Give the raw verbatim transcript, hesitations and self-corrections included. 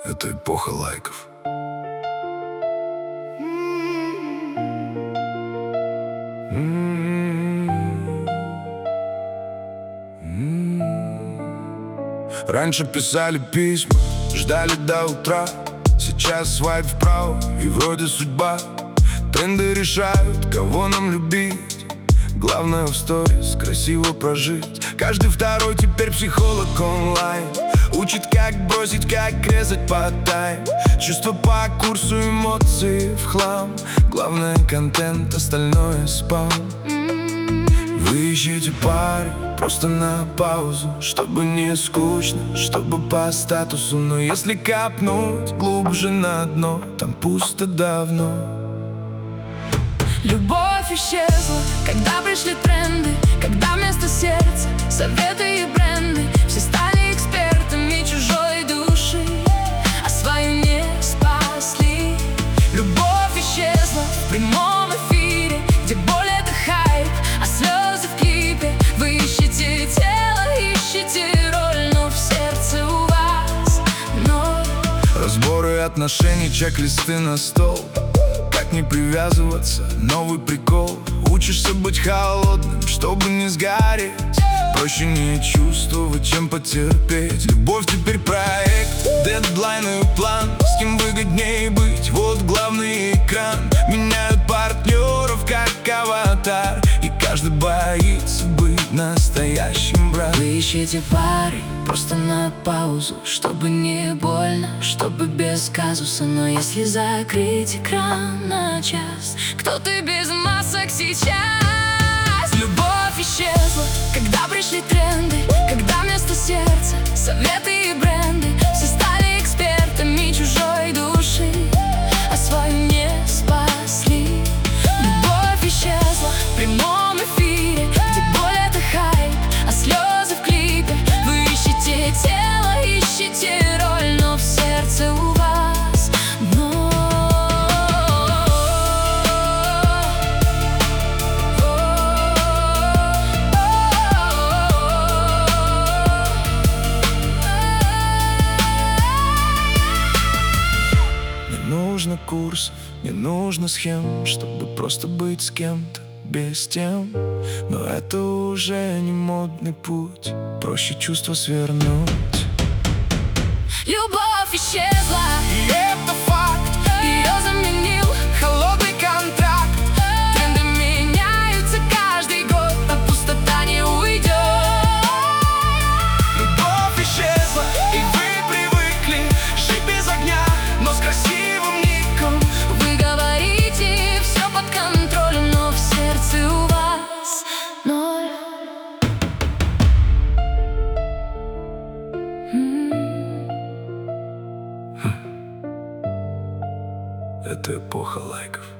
Это эпоха лайков. Раньше писали письма, ждали до утра. Сейчас свайп вправо, и вроде судьба. Тренды решают, кого нам любить. Главное в сторис красиво прожить. Каждый второй теперь психолог онлайн. Учит, как бросить, как резать по тайм. Чувства по курсу, эмоции в хлам. Главное контент, остальное спам. Вы ищете пары просто на паузу, чтобы не скучно, чтобы по статусу. Но если копнуть глубже на дно, там пусто давно. Любовь исчезла, когда пришли тренды, когда вместо сердца советы и бренды. Все стали экспертами чужой души, а свою не спасли. Любовь исчезла в прямом эфире, где боль — это хайп, а слезы в клипе. Вы ищете тело, ищете роль, но в сердце у вас ноль. Разборы отношений, чек-листы на стол. Как не привязываться, новый прикол. Учишься быть холодным, чтобы не сгореть. Проще не чувствовать, чем потерпеть. Любовь теперь проект, дедлайн и план. С кем выгоднее быть, вот главный экран. Меняют партнеров, как аватар, и каждый боится быть настоящим, брат. Вы ищете пары просто на паузу, чтобы не больно, чтобы без казуса. Но если закрыть экран на час, кто ты без масок сейчас? Любовь исчезла, когда пришли тренды, когда вместо сердца советы и бренды. Все стали экспертами чужой души, а свою не спасли. Любовь исчезла в прямом эфире, где боль — это хайп, а слезы в клипе. Вы ищете тело, ищете роль, но в сердце у вас ноль. Не нужно курсов, не нужно схем, чтобы просто быть с кем-то без тем. Но это уже не модный путь, проще чувства свернуть. Любовь исчезла, И это факт, ее заменил холодный контракт. тренды меняются каждый год, а пустота не уйдет. Любовь исчезла, и вы привыкли жить без огня, но с красивым ником. Вы говорите, все под контролем, но в сердце у вас ноль. Это эпоха лайков.